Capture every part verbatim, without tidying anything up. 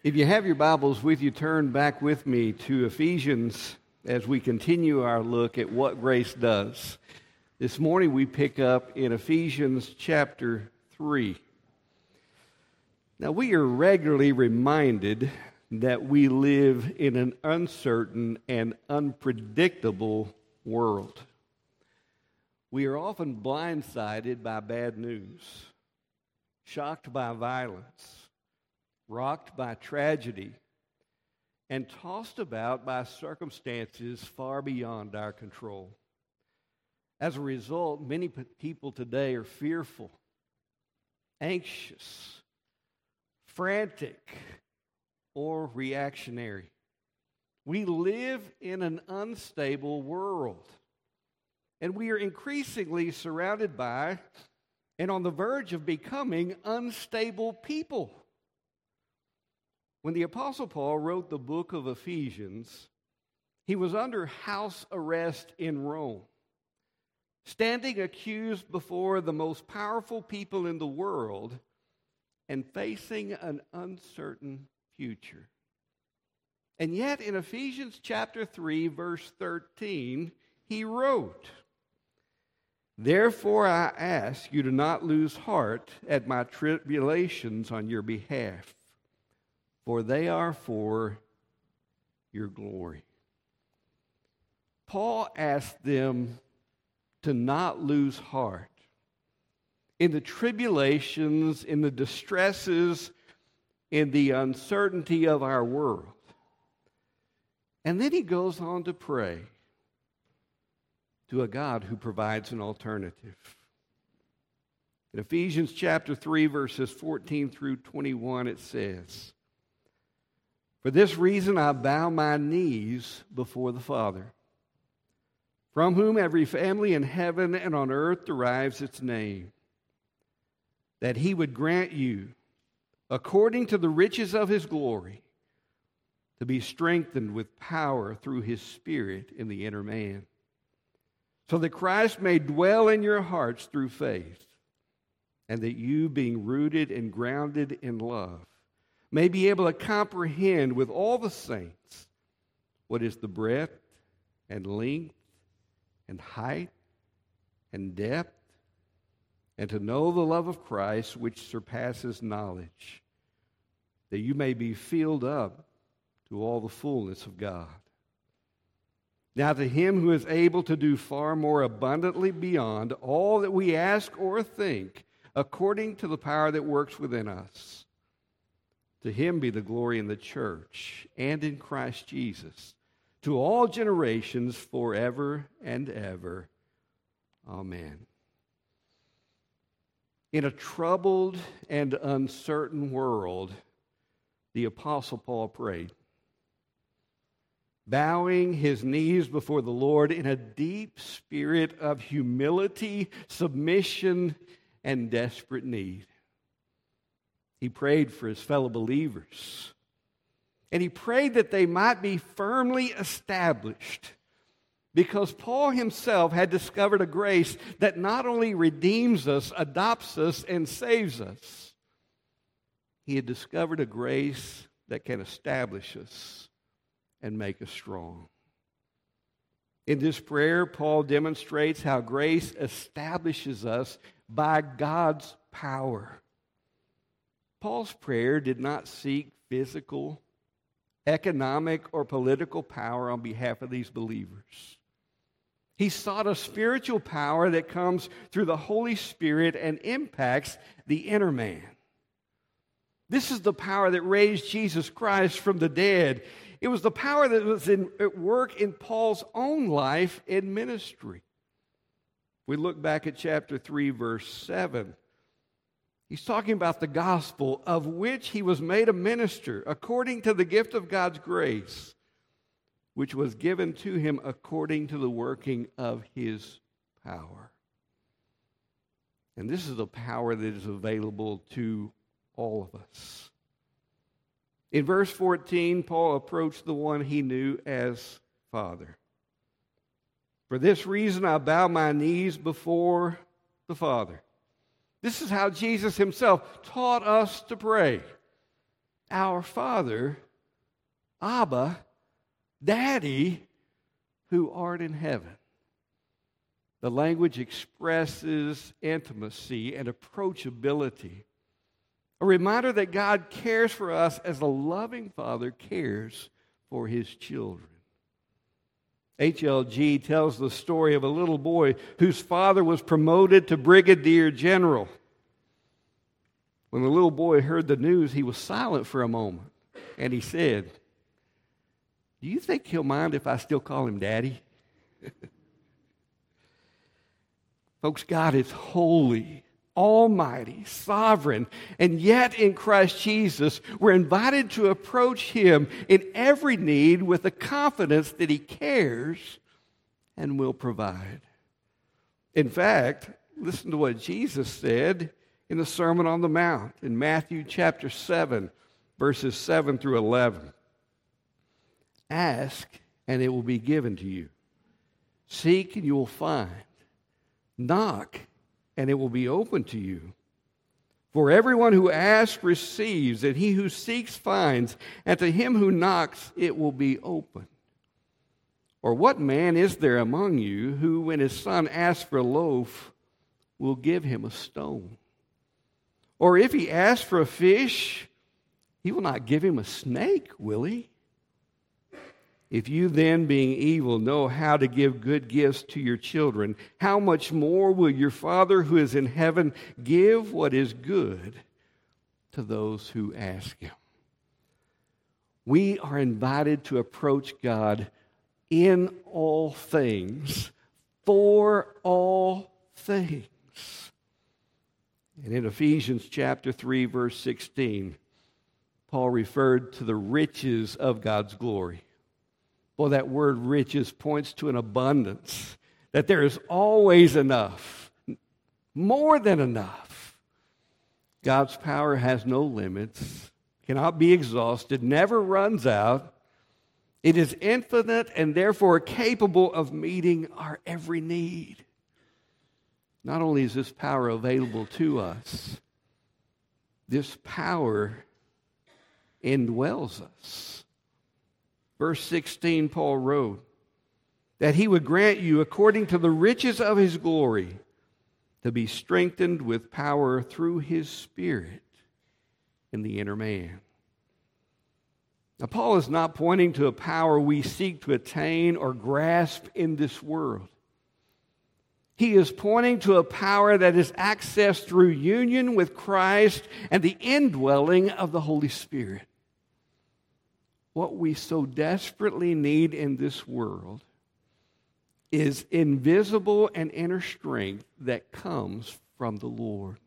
If you have your Bibles with you, turn back with me to Ephesians as we continue our look at what grace does. This morning we pick up in Ephesians chapter three. Now we are regularly reminded that we live in an uncertain and unpredictable world. We are often blindsided by bad news, shocked by violence, rocked by tragedy, and tossed about by circumstances far beyond our control. As a result, many people today are fearful, anxious, frantic, or reactionary. We live in an unstable world, and we are increasingly surrounded by and on the verge of becoming unstable people. When the Apostle Paul wrote the book of Ephesians, he was under house arrest in Rome, standing accused before the most powerful people in the world and facing an uncertain future. And yet in Ephesians chapter three, verse thirteen, he wrote, "Therefore I ask you to not lose heart at my tribulations on your behalf, for they are for your glory." Paul asked them to not lose heart in the tribulations, in the distresses, in the uncertainty of our world. And then he goes on to pray to a God who provides an alternative. In Ephesians chapter three, verses fourteen through twenty-one, it says, "For this reason I bow my knees before the Father, from whom every family in heaven and on earth derives its name, that he would grant you, according to the riches of his glory, to be strengthened with power through his Spirit in the inner man, so that Christ may dwell in your hearts through faith, and that you, being rooted and grounded in love, may be able to comprehend with all the saints what is the breadth and length and height and depth, and to know the love of Christ which surpasses knowledge, that you may be filled up to all the fullness of God. Now to him who is able to do far more abundantly beyond all that we ask or think, according to the power that works within us, to him be the glory in the church and in Christ Jesus, to all generations forever and ever. Amen." In a troubled and uncertain world, the Apostle Paul prayed, bowing his knees before the Lord in a deep spirit of humility, submission, and desperate need. He prayed for his fellow believers, and he prayed that they might be firmly established, because Paul himself had discovered a grace that not only redeems us, adopts us, and saves us. He had discovered a grace that can establish us and make us strong. In this prayer, Paul demonstrates how grace establishes us by God's power. Paul's prayer did not seek physical, economic, or political power on behalf of these believers. He sought a spiritual power that comes through the Holy Spirit and impacts the inner man. This is the power that raised Jesus Christ from the dead. It was the power that was in, at work in Paul's own life and ministry. We look back at chapter three, verse seven. He's talking about the gospel of which he was made a minister according to the gift of God's grace, which was given to him according to the working of his power. And this is the power that is available to all of us. In verse fourteen, Paul approached the one he knew as Father. "For this reason I bow my knees before the Father." This is how Jesus himself taught us to pray. our Father, Abba, Daddy, who art in heaven. The language expresses intimacy and approachability. A reminder that God cares for us as a loving Father cares for His children. H L G tells the story of a little boy whose father was promoted to brigadier general. When the little boy heard the news, he was silent for a moment, and he said, "Do you think he'll mind if I still call him Daddy?" Folks, God is holy, almighty, sovereign, and yet in Christ Jesus, we're invited to approach Him in every need with the confidence that He cares and will provide. In fact, listen to what Jesus said in the Sermon on the Mount in Matthew chapter seven, verses seven through eleven. Ask, and it will be given to you. Seek, and you will find. Knock, and it will be open to you. For everyone who asks receives, and he who seeks finds, and to him who knocks it will be open. Or what man is there among you who, when his son asks for a loaf, will give him a stone? Or if he asks for a fish, he will not give him a snake, will he? If you then, being evil, know how to give good gifts to your children, how much more will your Father who is in heaven give what is good to those who ask Him? We are invited to approach God in all things, for all things. And in Ephesians chapter three, verse sixteen, Paul referred to the riches of God's glory. Well, that word riches points to an abundance, that there is always enough, more than enough. God's power has no limits, cannot be exhausted, never runs out. It is infinite and therefore capable of meeting our every need. Not only is this power available to us, this power indwells us. Verse sixteen, Paul wrote, that He would grant you, according to the riches of His glory, to be strengthened with power through His Spirit in the inner man. Now, Paul is not pointing to a power we seek to attain or grasp in this world. He is pointing to a power that is accessed through union with Christ and the indwelling of the Holy Spirit. What we so desperately need in this world is invisible and inner strength that comes from the Lord.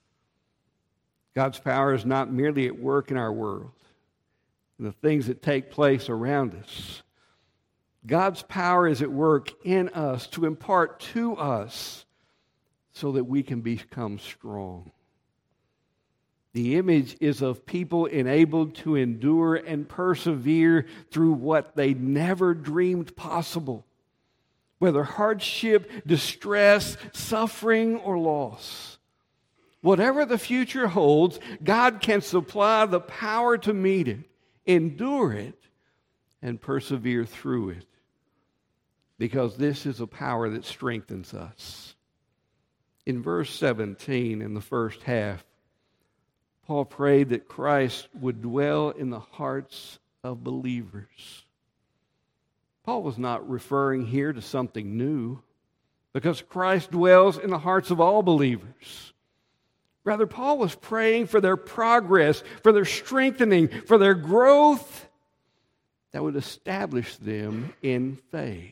God's power is not merely at work in our world and the things that take place around us. God's power is at work in us to impart to us so that we can become strong. The image is of people enabled to endure and persevere through what they never dreamed possible, whether hardship, distress, suffering, or loss. Whatever the future holds, God can supply the power to meet it, endure it, and persevere through it, because this is a power that strengthens us. In verse seventeen, in the first half, Paul prayed that Christ would dwell in the hearts of believers. Paul was not referring here to something new, because Christ dwells in the hearts of all believers. Rather, Paul was praying for their progress, for their strengthening, for their growth that would establish them in faith.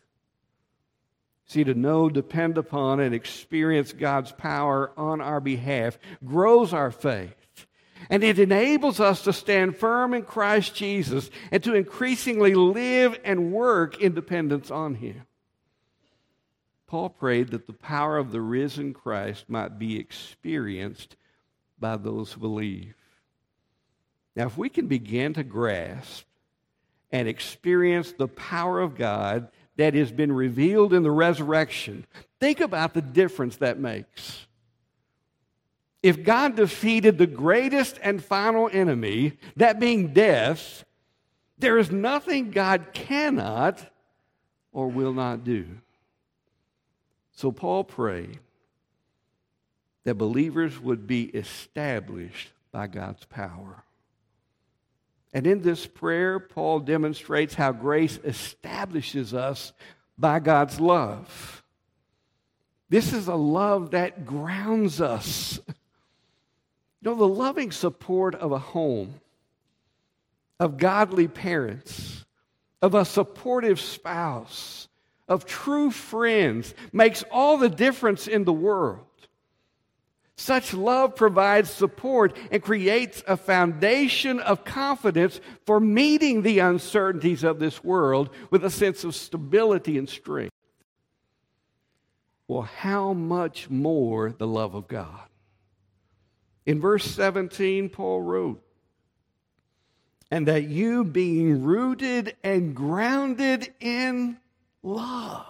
See, to know, depend upon, and experience God's power on our behalf grows our faith. And it enables us to stand firm in Christ Jesus and to increasingly live and work in dependence on Him. Paul prayed that the power of the risen Christ might be experienced by those who believe. Now, if we can begin to grasp and experience the power of God that has been revealed in the resurrection, think about the difference that makes. If God defeated the greatest and final enemy, that being death, there is nothing God cannot or will not do. So Paul prayed that believers would be established by God's power. And in this prayer, Paul demonstrates how grace establishes us by God's love. This is a love that grounds us. You know, the loving support of a home, of godly parents, of a supportive spouse, of true friends makes all the difference in the world. Such love provides support and creates a foundation of confidence for meeting the uncertainties of this world with a sense of stability and strength. Well, how much more the love of God? In verse seventeen, Paul wrote, "And that you being rooted and grounded in love."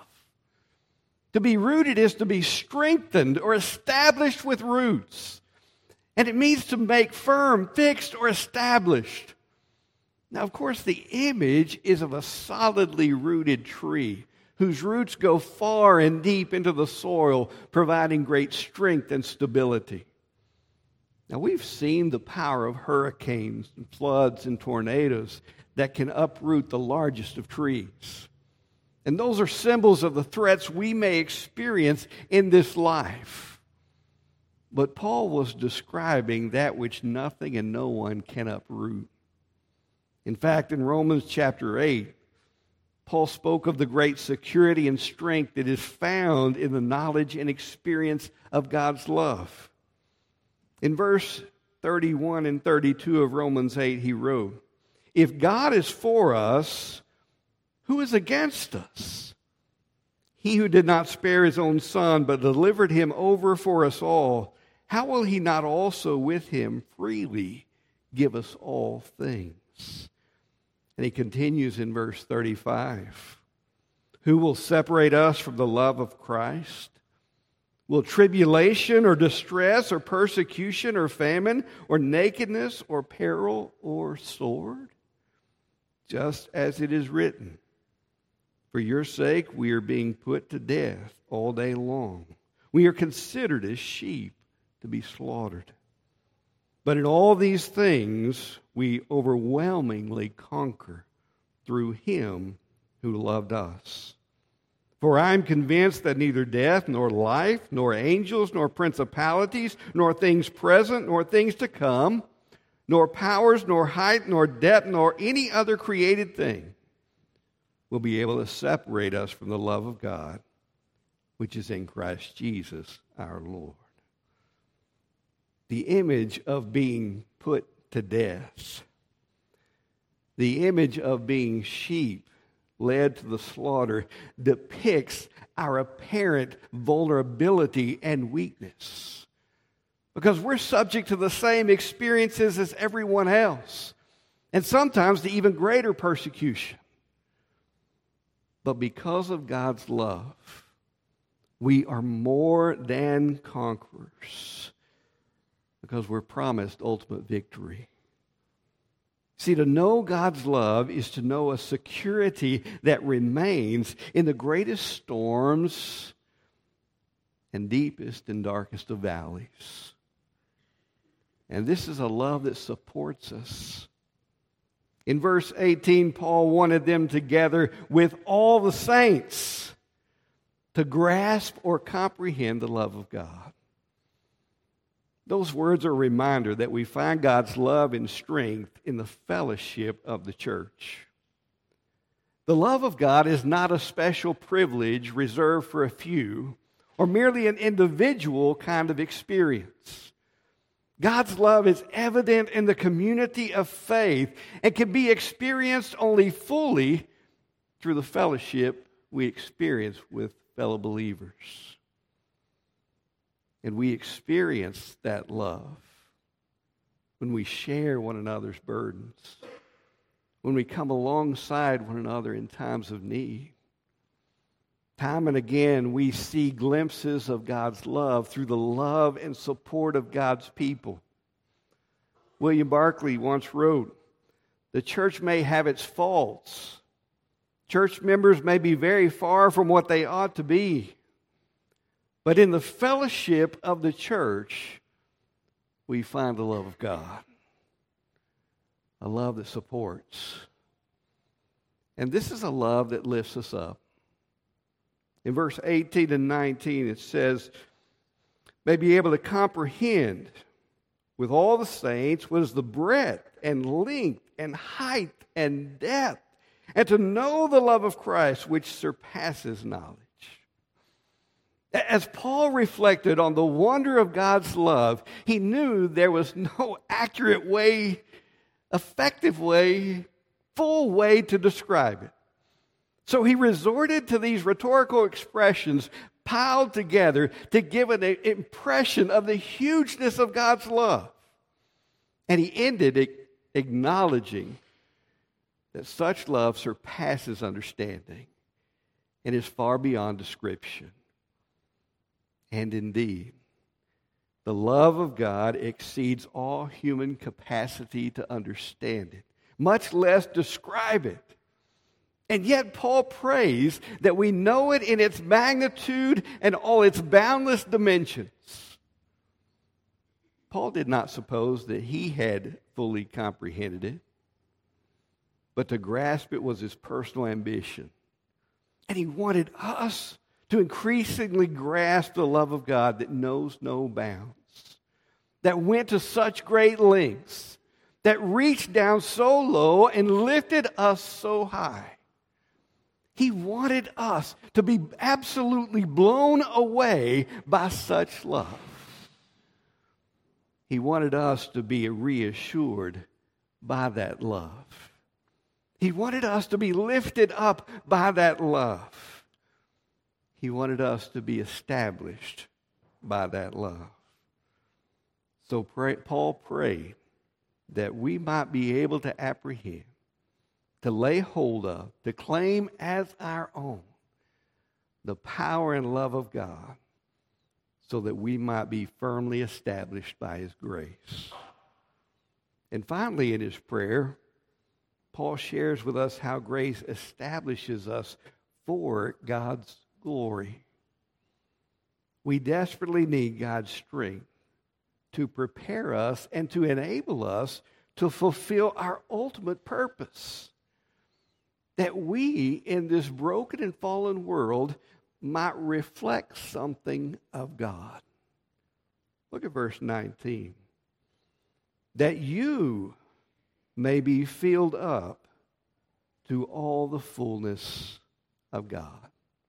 To be rooted is to be strengthened or established with roots. And it means to make firm, fixed, or established. Now, of course, the image is of a solidly rooted tree whose roots go far and deep into the soil, providing great strength and stability. Now, we've seen the power of hurricanes and floods and tornadoes that can uproot the largest of trees. And those are symbols of the threats we may experience in this life. But Paul was describing that which nothing and no one can uproot. In fact, in Romans chapter eight, Paul spoke of the great security and strength that is found in the knowledge and experience of God's love. In verse thirty-one and thirty-two of Romans eight, he wrote, "If God is for us, who is against us? He who did not spare his own son, but delivered him over for us all, how will he not also with him freely give us all things?" And he continues in verse thirty-five. "Who will separate us from the love of Christ? Will tribulation or distress or persecution or famine or nakedness or peril or sword? Just as it is written, for your sake we are being put to death all day long. We are considered as sheep to be slaughtered. But in all these things we overwhelmingly conquer through him who loved us. For I am convinced that neither death, nor life, nor angels, nor principalities, nor things present, nor things to come, nor powers, nor height, nor depth, nor any other created thing will be able to separate us from the love of God, which is in Christ Jesus our Lord." The image of being put to death, the image of being sheep led to the slaughter, depicts our apparent vulnerability and weakness. Because we're subject to the same experiences as everyone else, and sometimes to even greater persecution. But because of God's love, we are more than conquerors, because we're promised ultimate victory. See, to know God's love is to know a security that remains in the greatest storms and deepest and darkest of valleys. And this is a love that supports us. In verse eighteen, Paul wanted them together with all the saints to grasp or comprehend the love of God. Those words are a reminder that we find God's love and strength in the fellowship of the church. The love of God is not a special privilege reserved for a few or merely an individual kind of experience. God's love is evident in the community of faith and can be experienced only fully through the fellowship we experience with fellow believers. And we experience that love when we share one another's burdens, when we come alongside one another in times of need, Time and again, we see glimpses of God's love through the love and support of God's people. William Barclay once wrote, "The church may have its faults. Church members may be very far from what they ought to be. But in the fellowship of the church, we find the love of God." A love that supports. And this is a love that lifts us up. In verse eighteen and nineteen, it says, "May be able to comprehend with all the saints what is the breadth and length and height and depth, and to know the love of Christ which surpasses knowledge." As Paul reflected on the wonder of God's love, he knew there was no accurate way, effective way, full way to describe it. So he resorted to these rhetorical expressions piled together to give an impression of the hugeness of God's love. And he ended it acknowledging that such love surpasses understanding and is far beyond description. And indeed, the love of God exceeds all human capacity to understand it, much less describe it. And yet Paul prays that we know it in its magnitude and all its boundless dimensions. Paul did not suppose that he had fully comprehended it, but to grasp it was his personal ambition. And he wanted us to increasingly grasp the love of God that knows no bounds, that went to such great lengths, that reached down so low and lifted us so high. He wanted us to be absolutely blown away by such love. He wanted us to be reassured by that love. He wanted us to be lifted up by that love. He wanted us to be established by that love. So pray, Paul prayed that we might be able to apprehend, to lay hold of, to claim as our own the power and love of God, so that we might be firmly established by His grace. And finally, in his prayer, Paul shares with us how grace establishes us for God's glory. We desperately need God's strength to prepare us and to enable us to fulfill our ultimate purpose, that we in this broken and fallen world might reflect something of God. Look at verse nineteen. That you may be filled up to all the fullness of God.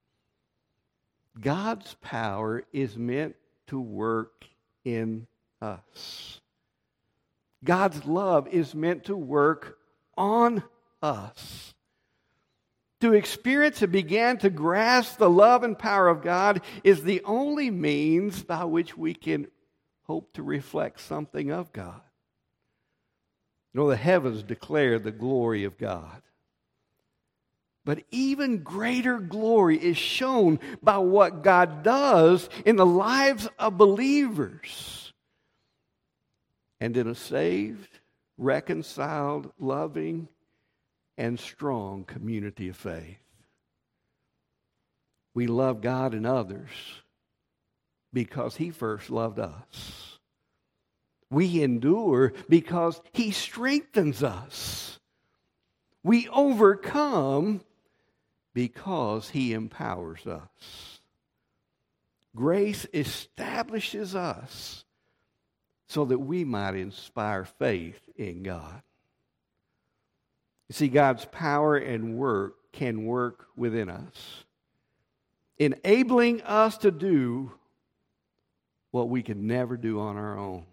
God's power is meant to work in us. God's love is meant to work on us. To experience and begin to grasp the love and power of God is the only means by which we can hope to reflect something of God. You know, the heavens declare the glory of God. But even greater glory is shown by what God does in the lives of believers and in a saved, reconciled, loving, and strong community of faith. We love God and others because He first loved us. We endure because He strengthens us. We overcome because He empowers us. Grace establishes us so that we might inspire faith in God. You see, God's power and work can work within us, enabling us to do what we could never do on our own,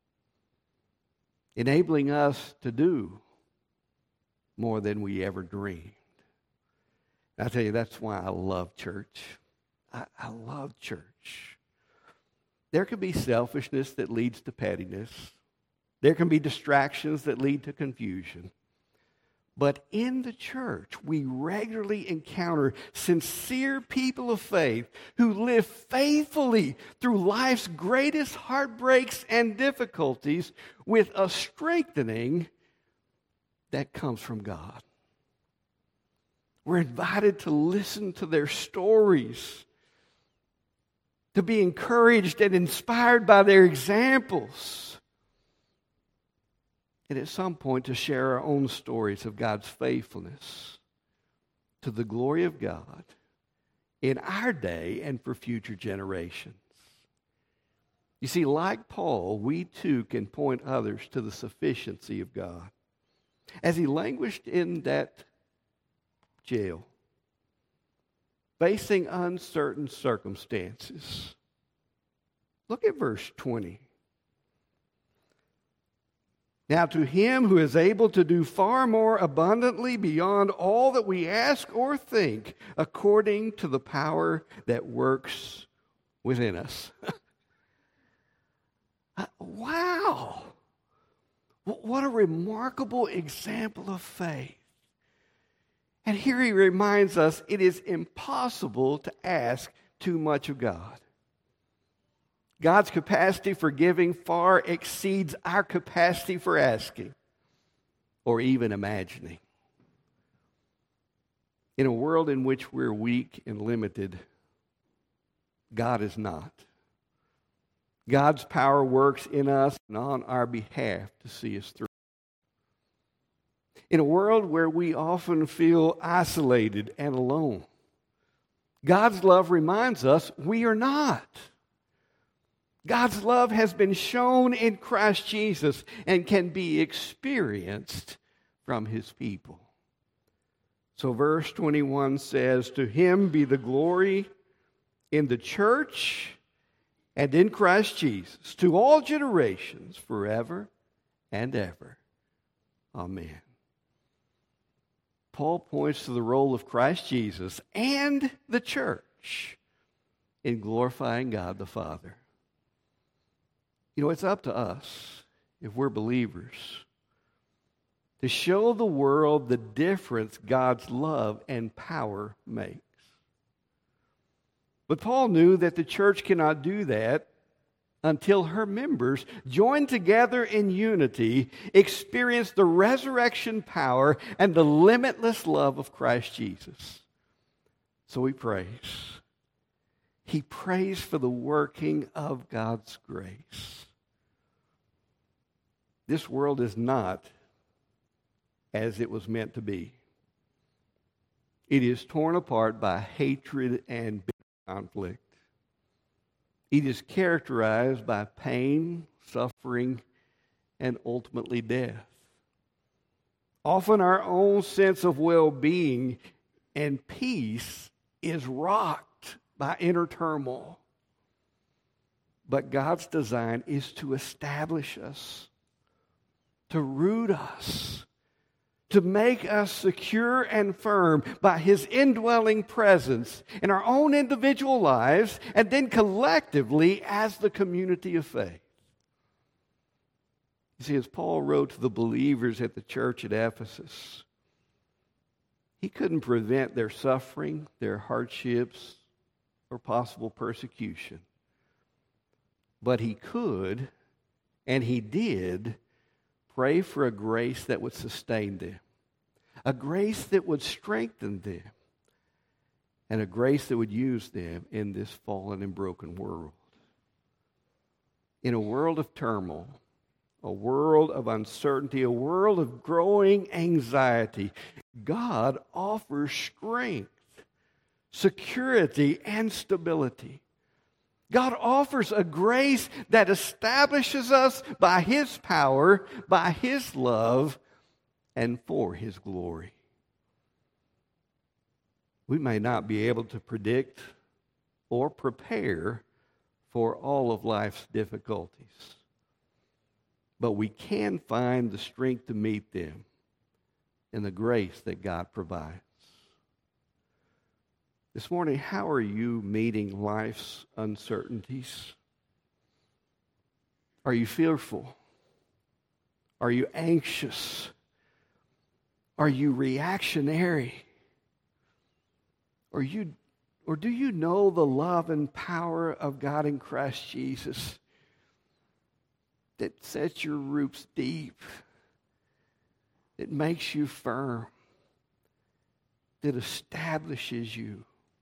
enabling us to do more than we ever dreamed. I tell you, that's why I love church. I, I love church. There can be selfishness that leads to pettiness. There can be distractions that lead to confusion. But in the church, we regularly encounter sincere people of faith who live faithfully through life's greatest heartbreaks and difficulties with a strengthening that comes from God. We're invited to listen to their stories, to be encouraged and inspired by their examples, and at some point to share our own stories of God's faithfulness to the glory of God in our day and for future generations. You see, like Paul, we too can point others to the sufficiency of God. As he languished in that jail, facing uncertain circumstances, look at verse twenty. Now to him who is able to do far more abundantly beyond all that we ask or think, according to the power that works within us. Wow! What a remarkable example of faith. And here he reminds us it is impossible to ask too much of God. God's capacity for giving far exceeds our capacity for asking or even imagining. In a world in which we're weak and limited, God is not. God's power works in us and on our behalf to see us through. In a world where we often feel isolated and alone, God's love reminds us we are not. God's love has been shown in Christ Jesus and can be experienced from his people. So verse twenty-one says, "To him be the glory in the church and in Christ Jesus, to all generations, forever and ever. Amen." Paul points to the role of Christ Jesus and the church in glorifying God the Father. You know, it's up to us, if we're believers, to show the world the difference God's love and power makes. But Paul knew that the church cannot do that until her members, joined together in unity, experience the resurrection power and the limitless love of Christ Jesus. So he prays. He prays for the working of God's grace. This world is not as it was meant to be. It is torn apart by hatred and conflict. It is characterized by pain, suffering, and ultimately death. Often our own sense of well-being and peace is rocked by inner turmoil. But God's design is to establish us, to root us, to make us secure and firm by his indwelling presence in our own individual lives and then collectively as the community of faith. You see, as Paul wrote to the believers at the church at Ephesus, he couldn't prevent their suffering, their hardships, or possible persecution. But he could, and he did, pray for a grace that would sustain them, a grace that would strengthen them, and a grace that would use them in this fallen and broken world. In a world of turmoil, a world of uncertainty, a world of growing anxiety, God offers strength, security, and stability. God offers a grace that establishes us by his power, by his love, and for his glory. We may not be able to predict or prepare for all of life's difficulties, but we can find the strength to meet them in the grace that God provides. This morning, how are you meeting life's uncertainties? Are you fearful? Are you anxious? Are you reactionary? Or you or do you know the love and power of God in Christ Jesus that sets your roots deep, that makes you firm, that establishes you?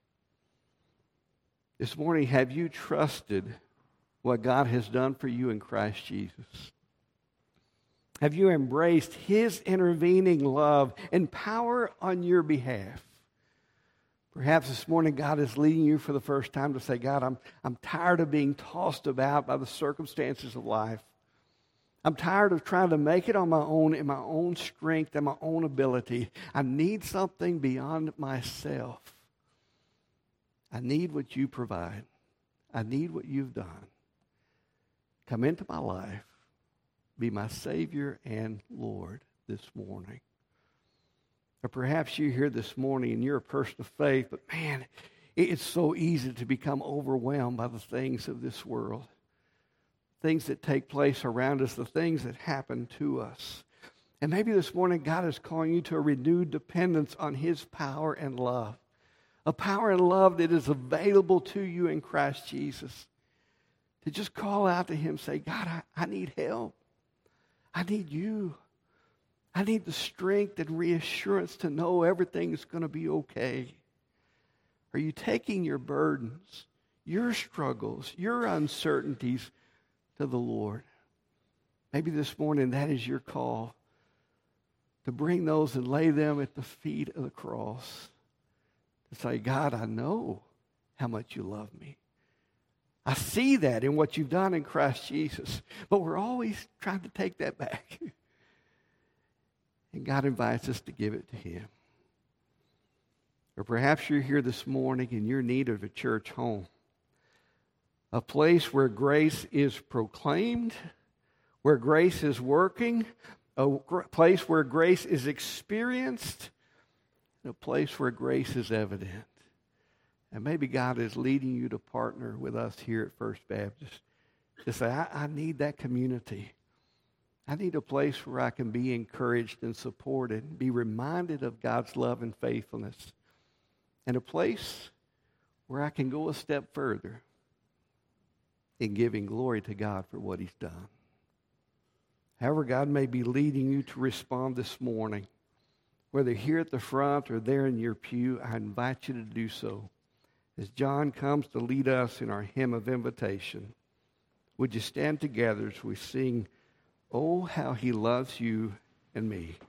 This morning, have you trusted what God has done for you in Christ Jesus? Have you embraced His intervening love and power on your behalf? Perhaps this morning God is leading you for the first time to say, God, I'm, I'm tired of being tossed about by the circumstances of life. I'm tired of trying to make it on my own, in my own strength and my own ability. I need something beyond myself. I need what you provide. I need what you've done. Come into my life. Be my Savior and Lord this morning. Or perhaps you're here this morning and you're a person of faith, but man, it's so easy to become overwhelmed by the things of this world. Things that take place around us, the things that happen to us. And maybe this morning God is calling you to a renewed dependence on His power and love. A power and love that is available to you in Christ Jesus. To just call out to Him, say, God, I, I need help. I need you. I need the strength and reassurance to know everything is going to be okay. Are you taking your burdens, your struggles, your uncertainties to the Lord? Maybe this morning that is your call, to bring those and lay them at the feet of the cross. To say, God, I know how much you love me. I see that in what you've done in Christ Jesus. But we're always trying to take that back. And God invites us to give it to Him. Or perhaps you're here this morning and you're in need of a church home. A place where grace is proclaimed, where grace is working, a place where grace is experienced, a place where grace is evident. And maybe God is leading you to partner with us here at First Baptist. To say, I, I need that community. I need a place where I can be encouraged and supported, be reminded of God's love and faithfulness. And a place where I can go a step further in giving glory to God for what He's done. However, God may be leading you to respond this morning. Whether here at the front or there in your pew, I invite you to do so. As John comes to lead us in our hymn of invitation, would you stand together as we sing, "Oh, how He loves you and me."